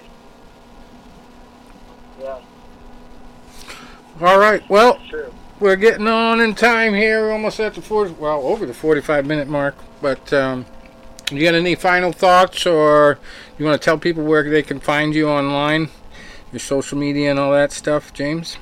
Yeah. All right. Well, True. we're getting on in time here. We're almost at the forty, well, over the forty-five minute mark. But um, you got any final thoughts, or you want to tell people where they can find you online, your social media and all that stuff, James?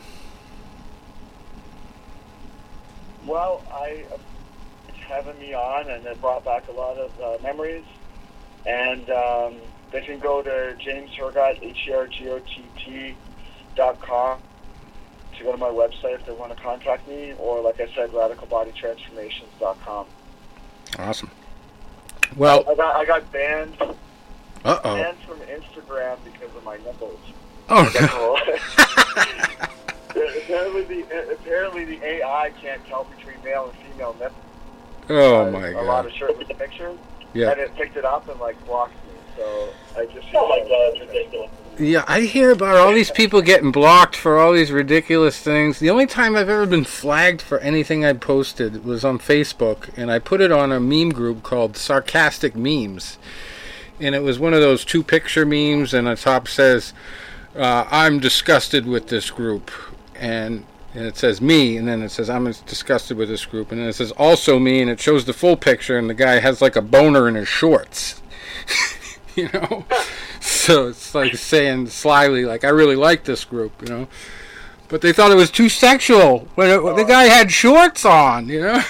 Well, I uh, having me on, and it brought back a lot of uh, memories. And um, they can go to James Hergott, H E R G O T T dot com to go to my website if they want to contact me, or like I said, radical body transformations dot com. Awesome. Well, I got I got banned uh oh. banned from Instagram because of my nipples. Oh no. apparently the apparently the A I can't tell between male and female nipples. Oh uh, my a god. A lot of shirtless pictures. Yeah. And it picked it up and like blocked me. So I just. Oh my God, it's ridiculous. Yeah, I hear about all these people getting blocked for all these ridiculous things. The only time I've ever been flagged for anything I posted was on Facebook, and I put it on a meme group called Sarcastic Memes. And it was one of those two-picture memes, and the top says, uh, I'm disgusted with this group. And, and it says me, and then it says, I'm disgusted with this group. And then it says, also me, and it shows the full picture, and the guy has like a boner in his shorts. You know? So it's like saying slyly, like, I really like this group, you know? But they thought it was too sexual when, it, when the guy had shorts on, you know?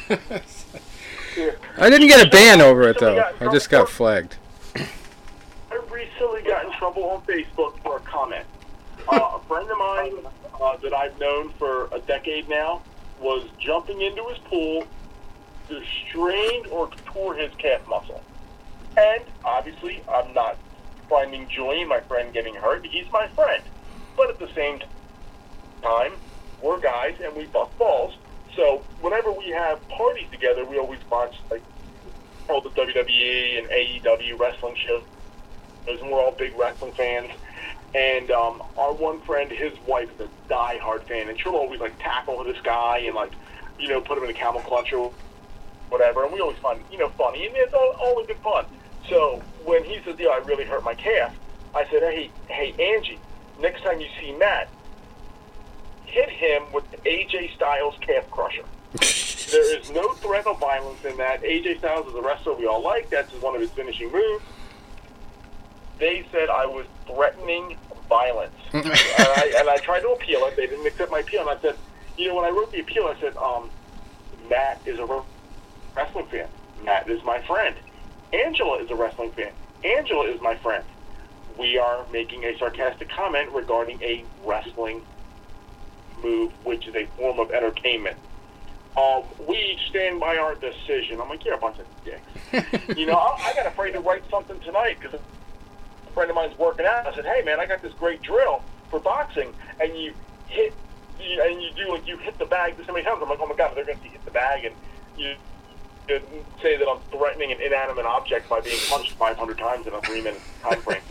I didn't get a ban over it, though. I just got flagged. I recently got in trouble on Facebook for a comment. Uh, a friend of mine uh, that I've known for a decade now was jumping into his pool, either strained or tore his calf muscle. And obviously, I'm not finding joy in my friend getting hurt. He's my friend. But at the same time, we're guys and we bust balls. So whenever we have parties together, we always watch like all the W W E and A E W wrestling shows. And we're all big wrestling fans. And um, our one friend, his wife, is a die-hard fan, and she'll always like tackle this guy and like, you know, put him in a camel clutch or whatever. And we always find, you know, funny, and it's all, all in good fun. So when he says, "Yeah, I really hurt my calf," I said, "Hey, hey, Angie, next time you see Matt, hit him with the A J Styles calf crusher." There is no threat of violence in that. A J Styles is a wrestler we all like. That's one of his finishing moves. They said I was threatening violence. and, I, and I tried to appeal it. They didn't accept my appeal. And I said, you know, when I wrote the appeal, I said, um, Matt is a wrestling fan. Matt is my friend. Angela is a wrestling fan. Angela is my friend. We are making a sarcastic comment regarding a wrestling move, which is a form of entertainment. Um, we each stand by our decision. I'm like, you're a bunch of dicks. You know, I, I got afraid to write something tonight because a friend of mine's working out. I said, hey, man, I got this great drill for boxing, and you hit, you, and you do like you hit the bag so many times. I'm like, oh my god, they're going to hit the bag, and you, you say that I'm threatening an inanimate object by being punched five hundred times in a three-minute time frame.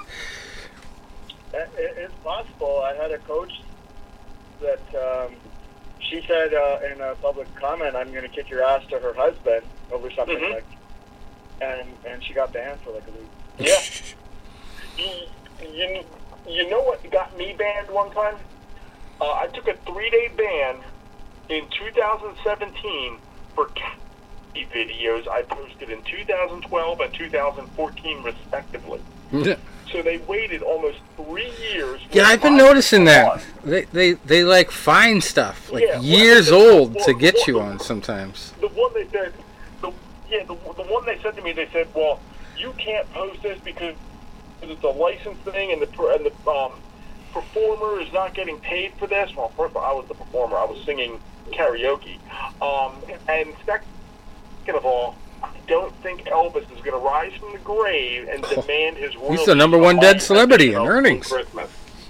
It, it's possible. I had a coach that um, she said uh, in a public comment, "I'm going to kick your ass" to her husband over something mm-hmm. like, and and she got banned for like a week. Yeah. you, you, you know what got me banned one time? Uh, I took a three-day ban in two thousand seventeen for cat videos I posted in two thousand twelve and two thousand fourteen, respectively. Yeah. So they waited almost three years. Yeah, I've been noticing that. They, they they like find stuff like yeah, years well, old well, to get well, you on sometimes. The one they said, the, yeah, the, the one they said to me, they said, well, you can't post this because it's a license thing, and the and the um, performer is not getting paid for this. Well, first of all, I was the performer. I was singing karaoke, um, and second of all, I don't think Elvis is going to rise from the grave and Oh, demand his royalties. he's the number one dead celebrity in earnings. Christmas.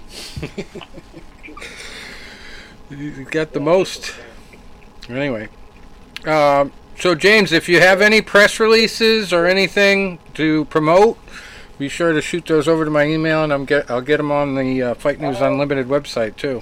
He's got the most. Anyway, um, so James, if you have any press releases or anything to promote, be sure to shoot those over to my email, and I'm get I'll get them on the uh, Fight News Unlimited website too.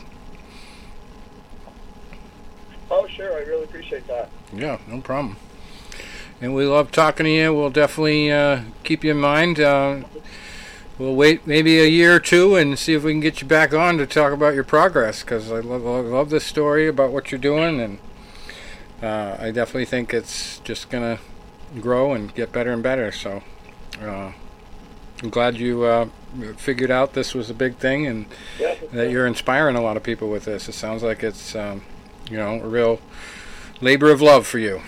Oh, sure. I really appreciate that. Yeah, no problem. And we love talking to you. We'll definitely uh, keep you in mind. Uh, we'll wait maybe a year or two and see if we can get you back on to talk about your progress, because I love, I love this story about what you're doing, and uh, I definitely think it's just going to grow and get better and better. So uh, I'm glad you uh, figured out this was a big thing, and Yeah. that you're inspiring a lot of people with this. It sounds like it's um, you know, a real labor of love for you.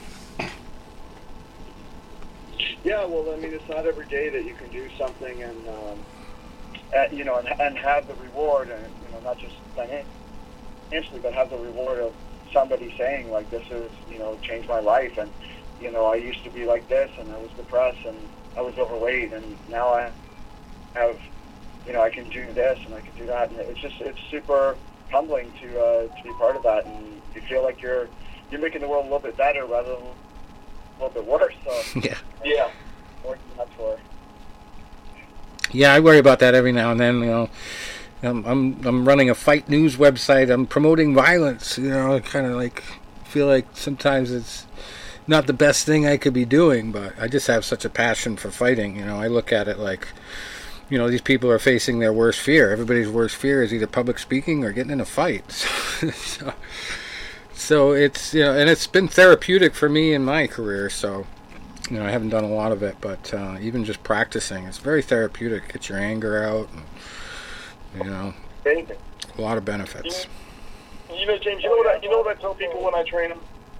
Yeah, well, I mean, it's not every day that you can do something and, um, at, you know, and, and have the reward, and, you know, not just financially, but have the reward of somebody saying, like, this is, you know, changed my life, and, you know, I used to be like this, and I was depressed, and I was overweight, and now I have, you know, I can do this, and I can do that, and it's just, it's super humbling to, uh, to be part of that, and you feel like you're, you're making the world a little bit better rather than a little bit worse, so. Yeah. Yeah. Working that for. Yeah, I worry about that every now and then. You know, I'm I'm, I'm running a Fight News website. I'm promoting violence. You know, I kind of like feel like sometimes it's not the best thing I could be doing, but I just have such a passion for fighting. You know, I look at it like, you know, these people are facing their worst fear. Everybody's worst fear is either public speaking or getting in a fight. so, so it's, you know, and it's been therapeutic for me in my career. So. You know, I haven't done a lot of it, but uh, even just practicing, it's very therapeutic. Get your anger out, and, you know, Anything. a lot of benefits. You, you know, James, you know what I, you know what I tell people when I train them?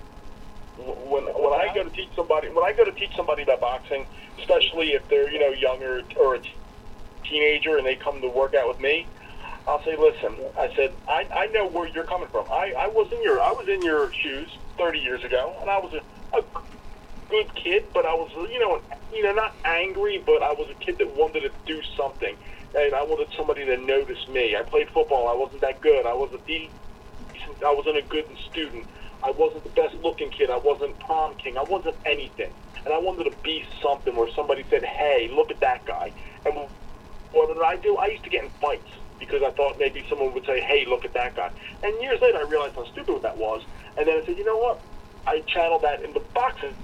When when I go to teach somebody, when I go to teach somebody about boxing, especially if they're, you know, younger or a teenager and they come to work out with me, I'll say, listen, I said, I, I know where you're coming from. I, I was in your I was in your shoes thirty years ago, and I was a, a good kid, but I was, you know, you know, not angry, but I was a kid that wanted to do something, and I wanted somebody to notice me. I played football. I wasn't that good. I wasn't decent. I wasn't a good student. I wasn't the best looking kid. I wasn't prom king. I wasn't anything, and I wanted to be something where somebody said, "Hey, look at that guy." And what did I do? I used to get in fights because I thought maybe someone would say, "Hey, look at that guy." And years later, I realized how stupid that was, and then I said, "You know what?" I channeled that into boxing.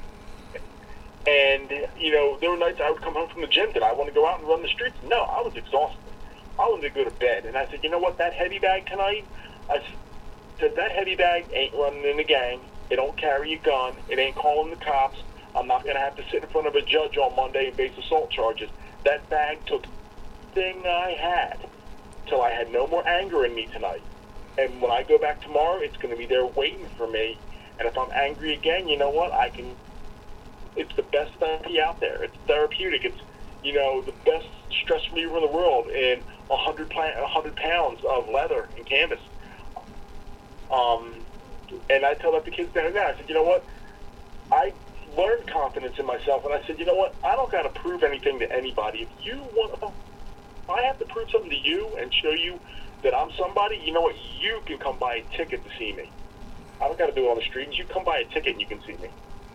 And, you know, there were nights I would come home from the gym. Did I want to go out and run the streets? No, I was exhausted. I wanted to go to bed. And I said, you know what, that heavy bag tonight? I said, that heavy bag ain't running in a gang. It don't carry a gun. It ain't calling the cops. I'm not going to have to sit in front of a judge on Monday and face assault charges. That bag took the thing I had till I had no more anger in me tonight. And when I go back tomorrow, it's going to be there waiting for me. And if I'm angry again, you know what? I can. It's the best therapy out there. It's therapeutic. It's, you know, the best stress reliever in the world. And a hundred a hundred pounds of leather and canvas. Um, and I tell that to kids down there. I said, you know what? I learned confidence in myself, and I said, you know what? I don't got to prove anything to anybody. If you want, if I have to prove something to you and show you that I'm somebody, you know what? You can come buy a ticket to see me. I don't got to do it on the street. You come buy a ticket and you can see me.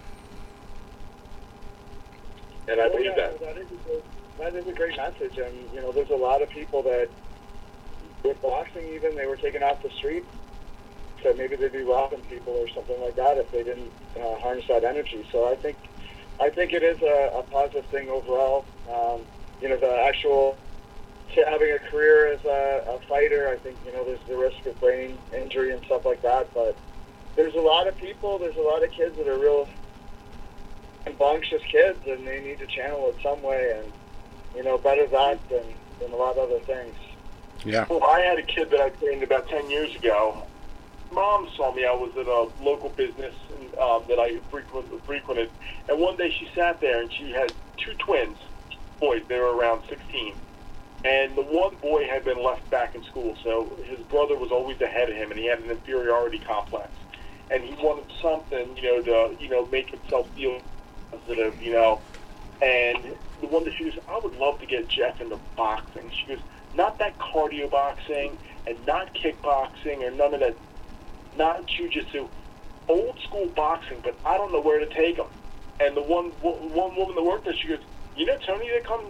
And I Well, believe yeah, that. That is, a, that is a great message, and you know, there's a lot of people that, with boxing even, they were taken off the street. So maybe they'd be robbing people or something like that if they didn't uh, harness that energy. So I think, I think it is a, a positive thing overall. Um, you know, the actual having a career as a, a fighter, I think, you know, there's the risk of brain injury and stuff like that. But there's a lot of people, there's a lot of kids that are real rambunctious kids, and they need to channel it some way. And you know, better that than than a lot of other things. Yeah. Well, I had a kid that I trained about ten years ago. Mom saw me. I was at a local business and, um, that I frequent, frequented, and one day she sat there and she had two twins, boys. They were around sixteen, and the one boy had been left back in school, so his brother was always ahead of him, and he had an inferiority complex, and he wanted something, you know, to you know make himself feel positive, you know. And the one that she goes, I would love to get Jeff into boxing. She goes, not that cardio boxing and not kickboxing or none of that. Not jiu-jitsu, old school boxing, but I don't know where to take them. And the one one woman that worked there, she goes, you know, Tony, they come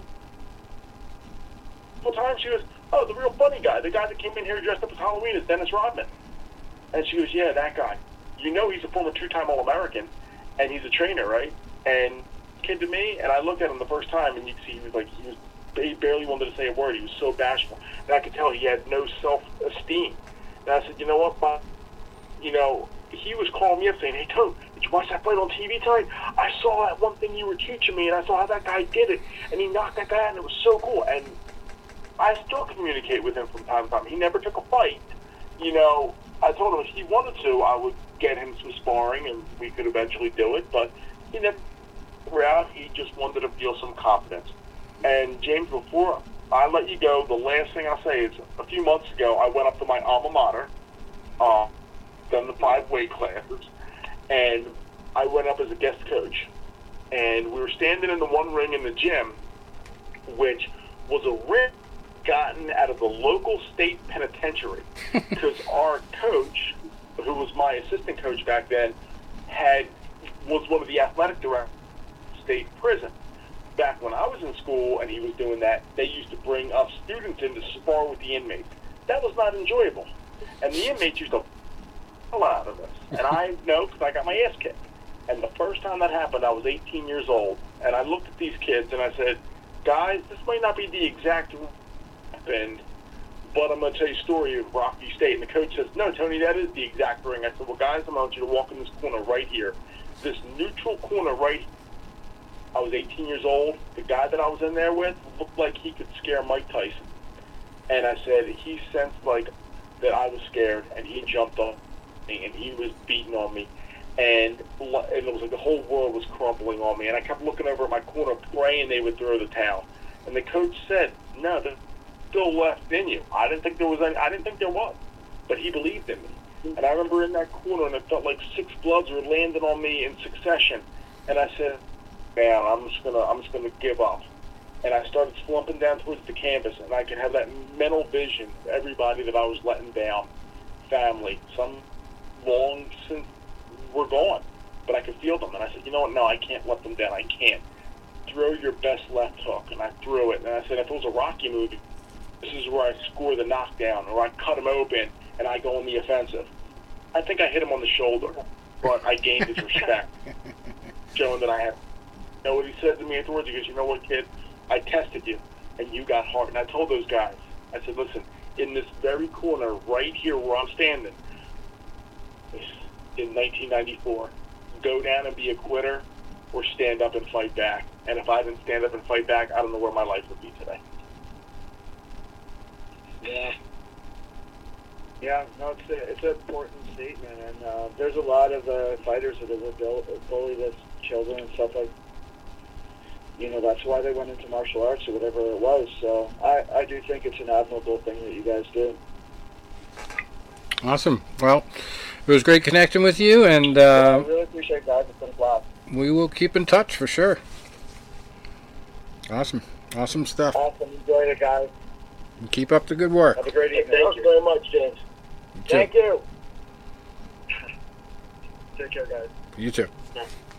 full time. She goes, oh, the real funny guy, the guy that came in here dressed up as Halloween is Dennis Rodman. And she goes, yeah, that guy. You know, he's a former two-time All-American, and he's a trainer, right? And kid to me, and I looked at him the first time, and you could see he was like, he was he barely wanted to say a word. He was so bashful, and I could tell he had no self-esteem. And I said, you know what, Bob? You know, he was calling me up saying, hey, Toad, did you watch that fight on T V tonight? I saw that one thing you were teaching me, and I saw how that guy did it, and he knocked that guy out, and it was so cool. And I still communicate with him from time to time. He never took a fight. You know, I told him if he wanted to, I would get him some sparring, and we could eventually do it, but he never out. He just wanted to feel some confidence. And, James, before I let you go, the last thing I'll say is a few months ago, I went up to my alma mater, uh, done the five weight classes, and I went up as a guest coach. And we were standing in the one ring in the gym, which was a ring gotten out of the local state penitentiary, because our coach, who was my assistant coach back then, had was one of the athletic directors of the state prison. Back when I was in school and he was doing that, they used to bring us students in to spar with the inmates. That was not enjoyable. And the inmates used to hell out of us. And I know because I got my ass kicked. And the first time that happened, I was eighteen years old. And I looked at these kids and I said, guys, this might not be the exact happened, but I'm going to tell you a story of Rocky State. And the coach says, no, Tony, that is the exact ring. I said, well, guys, I want you to walk in this corner right here. This neutral corner right here. I was eighteen years old. The guy that I was in there with looked like he could scare Mike Tyson. And I said, he sensed like that I was scared, and he jumped on me, and he was beating on me. And, and it was like the whole world was crumbling on me. And I kept looking over at my corner, praying they would throw the towel. And the coach said, no, there's still left in you. I didn't think there was any, I didn't think there was. But he believed in me. And I remember in that corner, and it felt like six bloods were landing on me in succession. And I said, man, I'm just gonna, I'm just gonna give up. And I started slumping down towards the canvas, and I could have that mental vision of everybody that I was letting down, family, some long since were gone, but I could feel them. And I said, you know what? No, I can't let them down. I can't. Throw your best left hook, and I threw it. And I said, if it was a Rocky movie, this is where I score the knockdown, or I cut him open, and I go on the offensive. I think I hit him on the shoulder, but I gained his respect, showing that I had. You know what he said to me afterwards? He goes, you know what, kid? I tested you, and you got hard. And I told those guys, I said, listen, in this very corner right here where I'm standing, in nineteen ninety-four, go down and be a quitter or stand up and fight back. And if I didn't stand up and fight back, I don't know where my life would be today. Yeah. Yeah, no, it's a, it's an important statement, and uh, there's a lot of uh, fighters that have built, bullied as children and stuff like. You know, that's why they went into martial arts or whatever it was. So I, I do think it's an admirable thing that you guys do. Awesome. Well, it was great connecting with you, and I uh, really appreciate it, guys. It's been a blast. we will keep in touch for sure. Awesome. Awesome stuff. Awesome. Enjoy it, guys. Keep up the good work. Have a great evening. Thank you very much, James. You too. Thank you. Take care, guys. You too. Yeah.